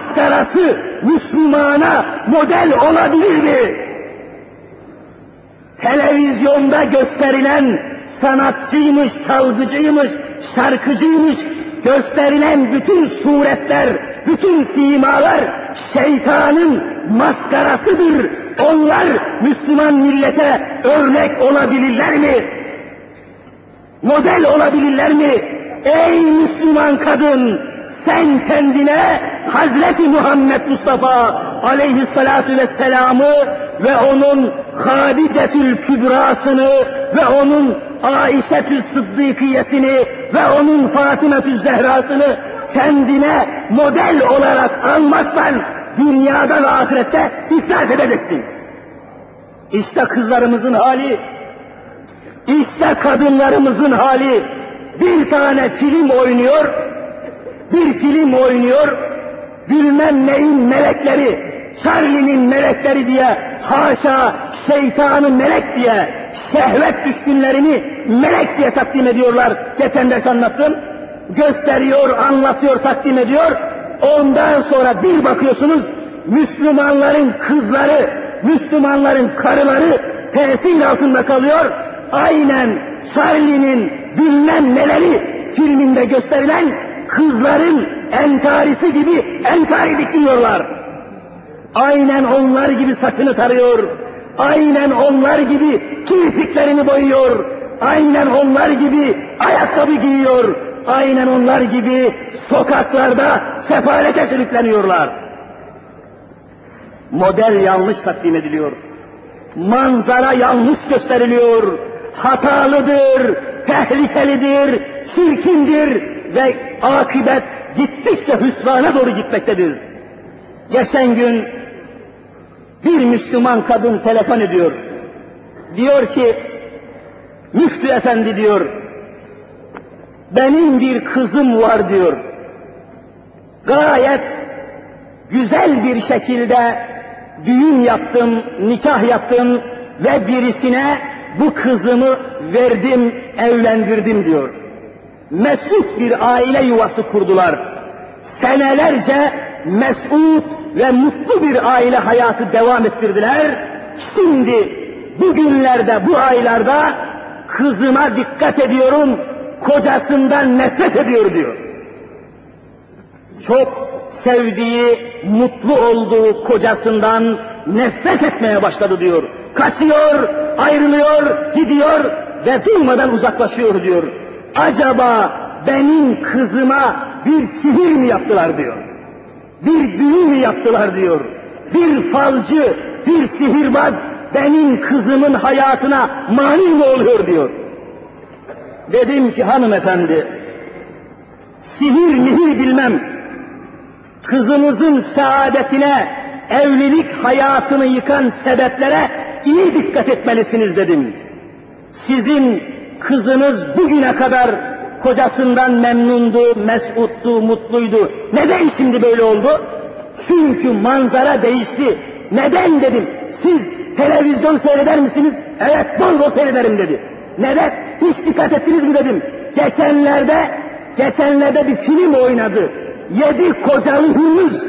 maskarası Müslümana model olabilir mi? televizyonda gösterilen sanatçıymış, çalgıcıymış, şarkıcıymış, gösterilen bütün suretler, bütün simalar şeytanın maskarasıdır. Onlar Müslüman millete örnek olabilirler mi? Model olabilirler mi? Ey Müslüman kadın! Sen kendine Hazreti Muhammed Mustafa aleyhissalatu vesselam'ı ve onun Hadicetül Kübrasını ve onun Aişetül Sıddıkiyesini ve onun Fatimetül Zehrasını kendine model olarak almazsan dünyada ve ahirette iflas edeceksin. İşte kızlarımızın hali, işte kadınlarımızın hali. Bir tane film oynuyor, bilmem neyin melekleri, Charlie'nin melekleri diye, haşa şeytanı melek diye, şehvet düşkünlerini melek diye takdim ediyorlar. Geçen ders anlattım. Gösteriyor, anlatıyor, takdim ediyor. Ondan sonra bir bakıyorsunuz, Müslümanların kızları, Müslümanların karıları tesir altında kalıyor. Aynen Charlie'nin bilmem neleri filminde gösterilen kızların entarisi gibi entari dikiyorlar. Aynen onlar gibi saçını tarıyor. Aynen onlar gibi kirpiklerini boyuyor. Aynen onlar gibi ayakkabı giyiyor. Aynen onlar gibi sokaklarda sefalete sürükleniyorlar. Model yanlış takdim ediliyor. Manzara yanlış gösteriliyor. Hatalıdır, tehlikelidir, çirkindir ve akıbet gittikçe hüsrana doğru gitmektedir. Geçen gün bir Müslüman kadın telefon ediyor. Diyor ki, Müftü Efendi diyor, benim bir kızım var diyor. Gayet güzel bir şekilde düğün yaptım, nikah yaptım ve birisine bu kızımı verdim, evlendirdim diyor. Mesut bir aile yuvası kurdular. Senelerce mesut ve mutlu bir aile hayatı devam ettirdiler. Şimdi bugünlerde, bu aylarda kızıma dikkat ediyorum, kocasından nefret ediyor diyor. Çok sevdiği, mutlu olduğu kocasından nefret etmeye başladı diyor. Kaçıyor, ayrılıyor, gidiyor ve durmadan uzaklaşıyor diyor. Acaba benim kızıma bir sihir mi yaptılar diyor. Bir büyü mü yaptılar diyor. Bir falcı, bir sihirbaz benim kızımın hayatına mani mi oluyor diyor. Dedim ki hanımefendi, sihir mihir bilmem, kızınızın saadetine, evlilik hayatını yıkan sebeplere iyi dikkat etmelisiniz dedim. Sizin kızınız bugüne kadar kocasından memnundu, mesuttu, mutluydu. Neden şimdi böyle oldu? Çünkü manzara değişti. Neden dedim. Siz televizyon seyreder misiniz? Evet, bol bol seyrederim dedi. Neden? Hiç dikkat ettiniz mi dedim. Geçenlerde bir film oynadı. 7 kocalı hürmüz.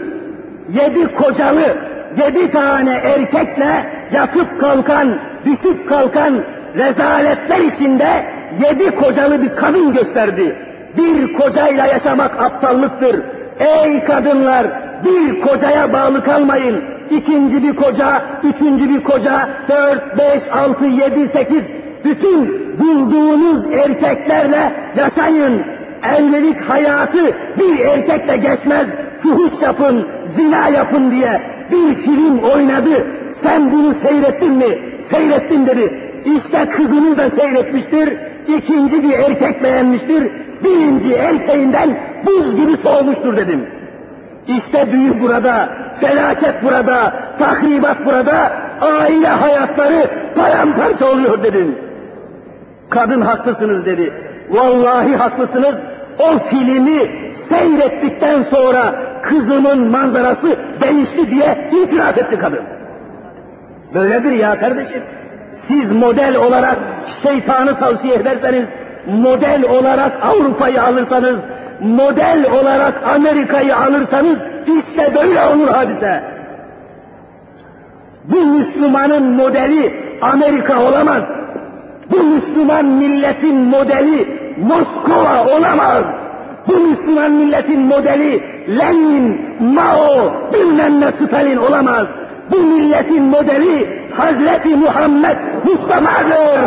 7 tane erkekle yatıp kalkan, düşüp kalkan rezaletler içinde 7 kocalı bir kadın gösterdi. Bir kocayla yaşamak aptallıktır. Ey kadınlar, bir kocaya bağlı kalmayın. İkinci bir koca, üçüncü bir koca, 4, 5, 6, 7, 8, bütün bulduğunuz erkeklerle yaşayın. Evlilik hayatı bir erkekle geçmez. Fuhuş yapın, zina yapın diye bir film oynadı. Sen bunu seyrettin mi? Seyrettim dedi. İşte kızını da seyretmiştir. İkinci bir erkek beğenmiştir. Birinci erkeğinden buz gibi soğumuştur dedim. İşte büyü burada, felaket burada, tahribat burada, aile hayatları paramparça oluyor dedim. Kadın haklısınız dedi. Vallahi haklısınız. O filmi seyrettikten sonra kızımın manzarası değişti diye itiraf etti kadın. Böyledir ya kardeşim. Siz model olarak şeytanı tavsiye ederseniz, model olarak Avrupa'yı alırsanız, model olarak Amerika'yı alırsanız işte böyle olur hadise. Bu Müslümanın modeli Amerika olamaz. Bu Müslüman milletin modeli Moskova olamaz. Bu Müslüman milletin modeli Lenin, Mao, bilmem ne Stalin olamaz. Bu milletin modeli Hazreti Muhammed Mustafa'dır.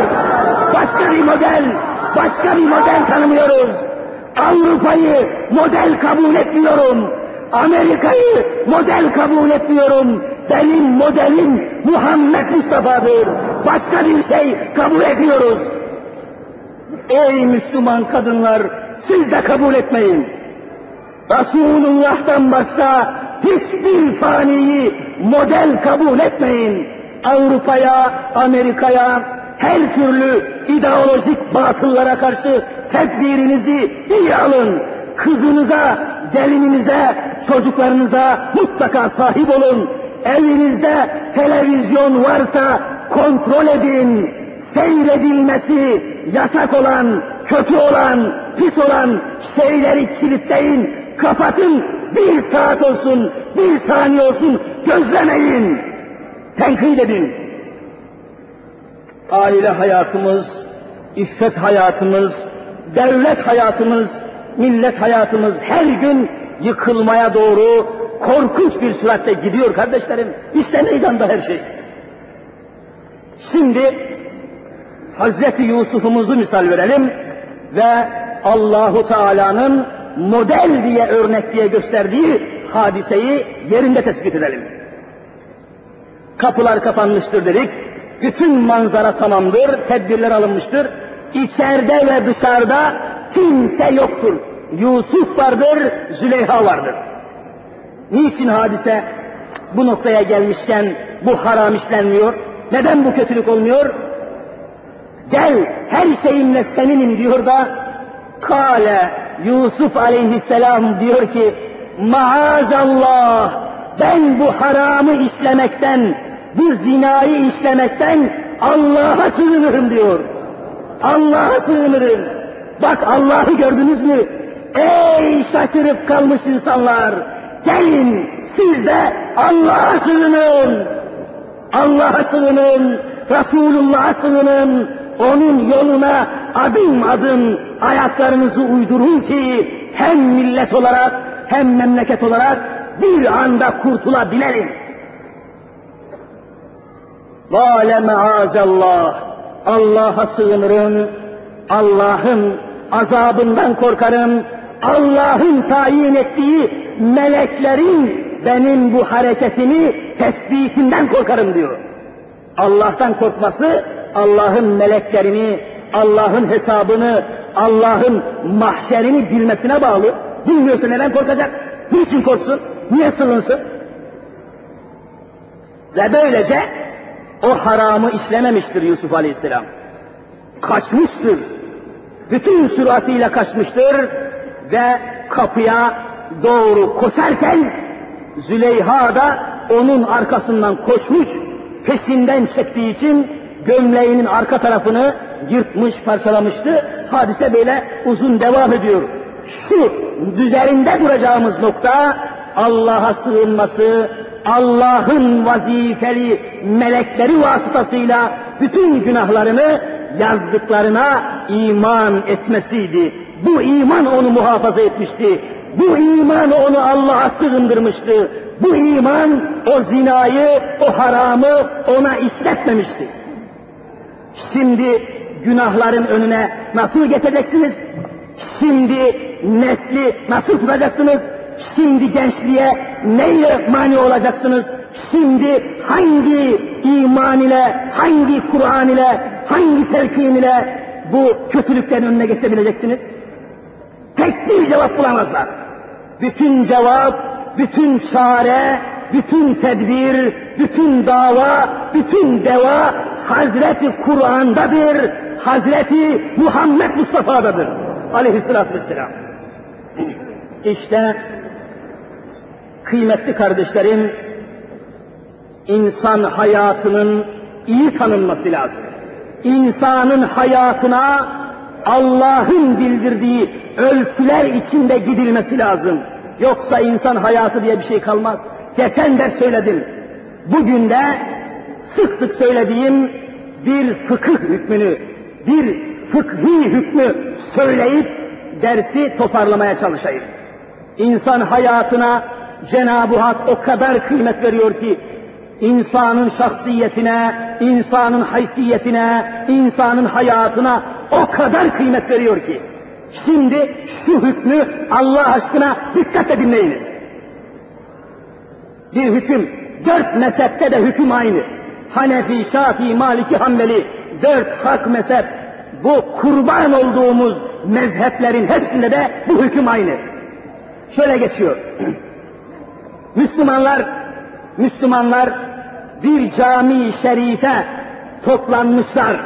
Başka bir model tanımıyoruz. Avrupa'yı model kabul etmiyorum. Amerika'yı model kabul etmiyorum. Benim modelim Muhammed Mustafa'dır. Başka bir şey kabul etmiyoruz. Ey Müslüman kadınlar, siz de kabul etmeyin. Resulullah'tan başka hiçbir faniyi model kabul etmeyin. Avrupa'ya, Amerika'ya, her türlü ideolojik batıllara karşı tedbirinizi iyi alın. Kızınıza, gelininize, çocuklarınıza mutlaka sahip olun. Evinizde televizyon varsa kontrol edin. Seyredilmesi yasak olan, kötü olan, pis olan şeyleri kilitleyin, kapatın, 1 saat olsun, 1 saniye olsun gözlemeyin. Tenkit edin. Aile hayatımız, iffet hayatımız, devlet hayatımız, millet hayatımız her gün yıkılmaya doğru korkunç bir süratle gidiyor kardeşlerim. İşte meydanda her şey. Şimdi Hazreti Yusuf'umuzu misal verelim ve Allahu Teala'nın model diye, örnek diye gösterdiği hadiseyi yerinde tespit edelim. Kapılar kapanmıştır dedik, bütün manzara tamamdır, tedbirler alınmıştır. İçeride ve dışarıda kimse yoktur. Yusuf vardır, Züleyha vardır. Niçin hadise bu noktaya gelmişken bu haram işlenmiyor? Neden bu kötülük olmuyor? Gel, her şeyimle seninim diyor da, Kale Yusuf aleyhisselam diyor ki, maazallah, ben bu haramı işlemekten, bu zinayı işlemekten Allah'a sığınırım diyor. Allah'a sığınırım. Bak Allah'ı gördünüz mü? Ey şaşırıp kalmış insanlar! Gelin siz de Allah'a sığının! Allah'a sığının, Resulullah'a sığının, onun yoluna adım adım ayaklarınızı uydurun ki hem millet olarak hem memleket olarak bir anda kurtulabilelim. Vâle meâzallah, Allah'a sığınırım, Allah'ın azabından korkarım, Allah'ın tayin ettiği meleklerin benim bu hareketimi tespitinden korkarım diyor. Allah'tan korkması, Allah'ın meleklerini, Allah'ın hesabını, Allah'ın mahşerini bilmesine bağlı. Bilmiyorsa neden korkacak? Niçin korksun? Niye sığınsın? Ve böylece o haramı işlememiştir Yusuf Aleyhisselam. Kaçmıştır. Bütün süratiyle kaçmıştır ve kapıya doğru koşarken Züleyha da onun arkasından koşmuş, peşinden çektiği için gömleğinin arka tarafını yırtmış, parçalamıştı. Hadise böyle uzun devam ediyor. Şu üzerinde duracağımız nokta Allah'a sığınması, Allah'ın vazifeli melekleri vasıtasıyla bütün günahlarını yazdıklarına iman etmesiydi. Bu iman onu muhafaza etmişti. Bu iman onu Allah'a sığındırmıştı. Bu iman o zinayı, o haramı ona işletmemişti. Şimdi günahların önüne nasıl geçeceksiniz? Şimdi nesli nasıl tutacaksınız? Şimdi gençliğe neyle mani olacaksınız? Şimdi hangi iman ile, hangi Kur'an ile, hangi telkin ile bu kötülüklerin önüne geçebileceksiniz? Tek bir cevap bulamazlar. Bütün cevap, bütün çare, bütün tedbir, bütün dava, bütün deva Hazreti Kur'an'dadır, Hazreti Muhammed Mustafa'dadır aleyhissalatü vesselam. İşte kıymetli kardeşlerim, insan hayatının iyi tanınması lazım. İnsanın hayatına Allah'ın bildirdiği ölçüler içinde gidilmesi lazım. Yoksa insan hayatı diye bir şey kalmaz. Geçen ders söyledim. Bugün de sık sık söylediğim bir fıkıh hükmünü, bir fıkhi hükmü söyleyip dersi toparlamaya çalışayım. İnsan hayatına Cenab-ı Hak o kadar kıymet veriyor ki, insanın şahsiyetine, insanın haysiyetine, insanın hayatına o kadar kıymet veriyor ki, şimdi şu hükmü Allah aşkına dikkatle dinleyiniz. Bir hüküm, 4 mezhepte de hüküm aynı. Hanefi, Şafii, Maliki, Hanbeli, 4 hak mezhep, bu kurban olduğumuz mezheplerin hepsinde de bu hüküm aynı. Şöyle geçiyor. Müslümanlar bir cami-i şerife toplanmışlar.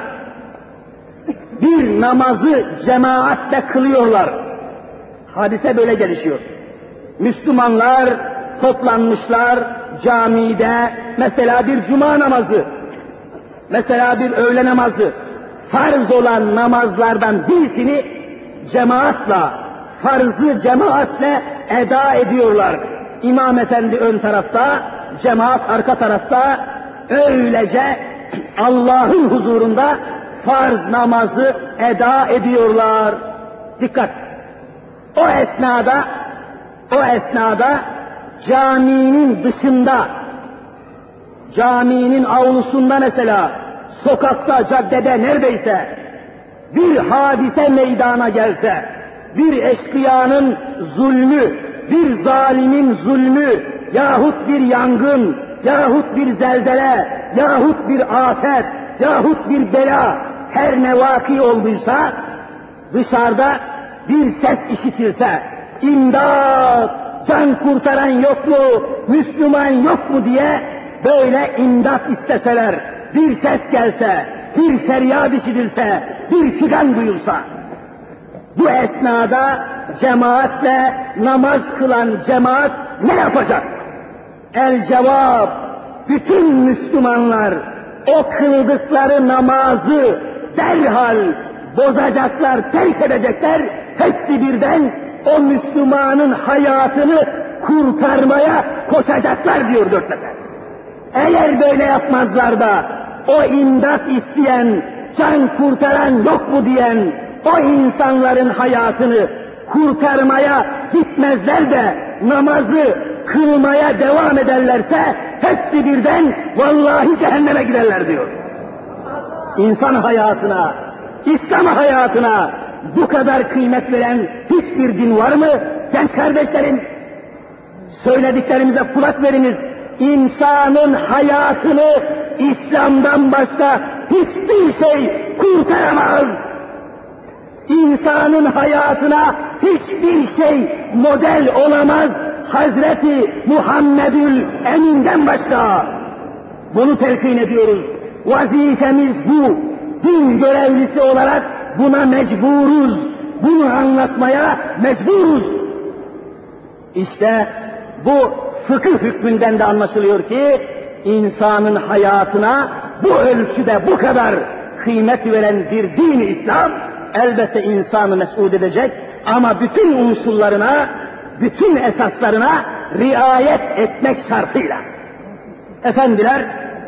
Bir namazı cemaatle kılıyorlar. Hadise böyle gelişiyor. Müslümanlar toplanmışlar camide, mesela bir cuma namazı, mesela bir öğle namazı, farz olan namazlardan birisini farzı cemaatle eda ediyorlar. İmam efendi ön tarafta, cemaat arka tarafta, öylece Allah'ın huzurunda farz namazı eda ediyorlar. Dikkat! O esnada caminin dışında, caminin avlusunda mesela, sokakta, caddede neredeyse bir hadise meydana gelse, bir eşkıyanın zulmü, bir zalimin zulmü, yahut bir yangın, yahut bir zelzele, yahut bir afet, yahut bir bela, her ne vaki olduysa, dışarıda bir ses işitilse, imdat, can kurtaran yok mu, Müslüman yok mu diye böyle imdat isteseler, bir ses gelse, bir feryat işitilse, bir figan duyulsa, bu esnada cemaatle namaz kılan cemaat ne yapacak? El cevap, bütün Müslümanlar o kıldıkları namazı derhal bozacaklar, terk edecekler, hepsi birden o Müslümanın hayatını kurtarmaya koşacaklar diyor 4 mezhep. Eğer böyle yapmazlar da o imdat isteyen, can kurtaran yok mu diyen o insanların hayatını kurtarmaya gitmezler de namazı kılmaya devam ederlerse hepsi birden vallahi cehenneme giderler diyor. İnsan hayatına, İslam hayatına bu kadar kıymet veren hiçbir din var mı? Genç kardeşlerim, söylediklerimize kulak veriniz. İnsanın hayatını İslam'dan başka hiçbir şey kurtaramaz. İnsanın hayatına hiçbir şey model olamaz. Hazreti Muhammedül Emin'den başka. Bunu telkin ediyoruz. Vazifemiz bu. Din görevlisi olarak buna mecburuz. Bunu anlatmaya mecburuz. İşte bu fıkıh hükmünden de anlaşılıyor ki insanın hayatına bu ölçüde bu kadar kıymet veren bir din-i İslam elbette insanı mes'ud edecek ama bütün unsurlarına, bütün esaslarına riayet etmek şartıyla. Efendiler,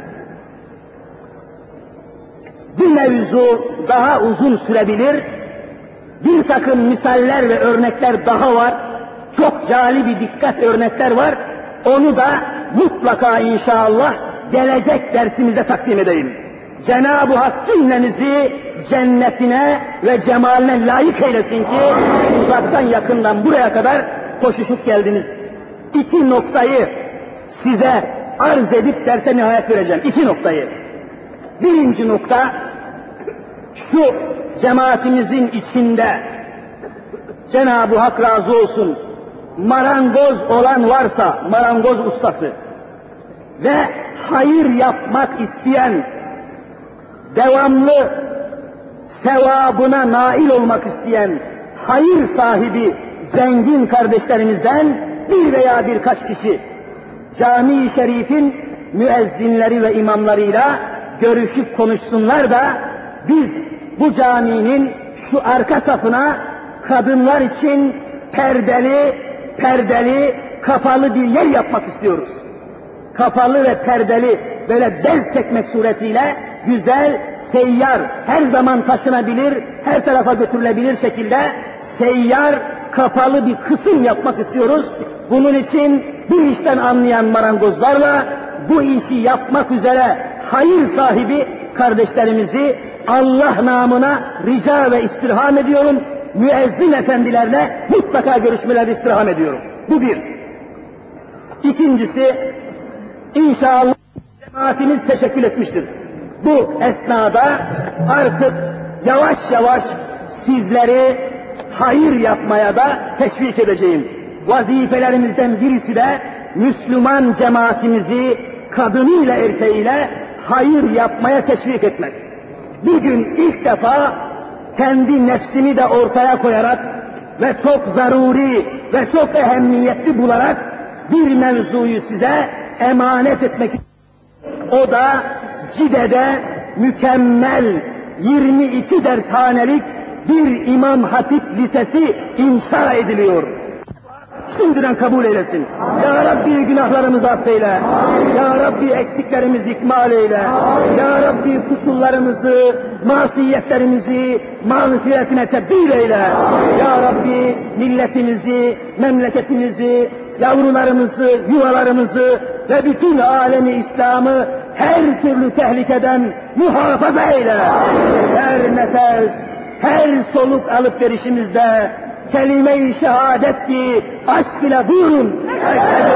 bu mevzu daha uzun sürebilir, bir takım misaller ve örnekler daha var, çok cali dikkat örnekler var, onu da mutlaka inşallah gelecek dersimizde takdim edeyim. Cenab-ı Hak cümlemizi cennetine ve cemaline layık eylesin ki uzaktan yakından buraya kadar koşuşup geldiniz. 2 noktayı size arz edip derse nihayet vereceğim. 2 noktayı. Birinci nokta, şu cemaatimizin içinde Cenab-ı Hak razı olsun, marangoz olan varsa, marangoz ustası ve hayır yapmak isteyen, devamlı sevabına nail olmak isteyen, hayır sahibi zengin kardeşlerimizden bir veya birkaç kişi cami-i şerifin müezzinleri ve imamlarıyla görüşüp konuşsunlar da biz bu caminin şu arka safına kadınlar için perdeli, kapalı bir yer yapmak istiyoruz. Kapalı ve perdeli, böyle bez çekmek suretiyle güzel, seyyar, her zaman taşınabilir, her tarafa götürülebilir şekilde seyyar, kapalı bir kısım yapmak istiyoruz. Bunun için bu işten anlayan marangozlarla bu işi yapmak üzere hayır sahibi kardeşlerimizi Allah namına rica ve istirham ediyorum. Müezzin efendilerle mutlaka görüşmeleri istirham ediyorum. Bu bir. İkincisi, inşallah cemaatimiz teşekkür etmiştir. Bu esnada artık yavaş yavaş sizleri hayır yapmaya da teşvik edeceğim. Vazifelerimizden birisi de Müslüman cemaatimizi kadınıyla erkeğiyle hayır yapmaya teşvik etmek. Bugün ilk defa kendi nefsimi de ortaya koyarak ve çok zaruri ve çok ehemmiyetli bularak bir mevzuyu size emanet etmek istiyorum. O da Cide'de mükemmel 22 dershanelik bir İmam Hatip Lisesi inşa ediliyor. Şimdiden kabul eylesin. Ya Rabbi günahlarımızı affeyle. Ya Rabbi eksiklerimizi ikmal eyle. Ya Rabbi kusurlarımızı, masiyetlerimizi mağfiretine tebdil eyle. Ya Rabbi milletimizi, memleketimizi, yavrularımızı, yuvalarımızı ve bütün alemi İslam'ı her türlü tehlikeden muhafaza eyle. Her nefes, her soluk alıp verişimizde kelime-i şehadet ki aşk ile buyurun. Eşhedü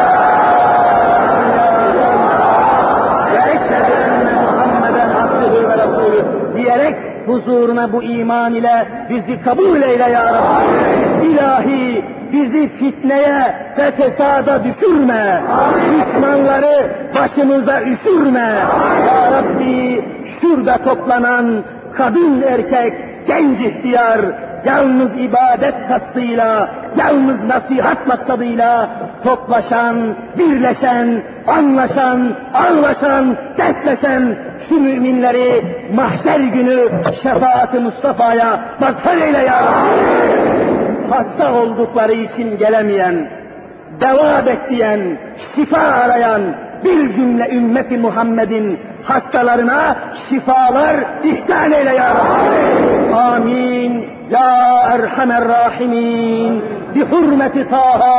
enne Muhammeden abdühü ve resulü diyerek huzuruna bu iman ile bizi kabul eyle ya Rabbi. İlahi bizi fitneye ve fesada düşürme. Düşmanları başımıza üşürme. Ya Rabbi şurada toplanan kadın erkek, genç ihtiyar, yalnız ibadet kastıyla, yalnız nasihat maksadıyla toplaşan, birleşen, anlaşan, anlaşan, dertleşen şu müminleri mahşer günü şefaat-ı Mustafa'ya mazhar eyle ya Rabbi. Hasta oldukları için gelemeyen, deva bekleyen, şifa arayan bir cümle ümmeti Muhammed'in hastalarına şifalar ihsan eyle ya Rabbi. Amin. Ya Erhamer Rahimin. Bi hurmeti Taha.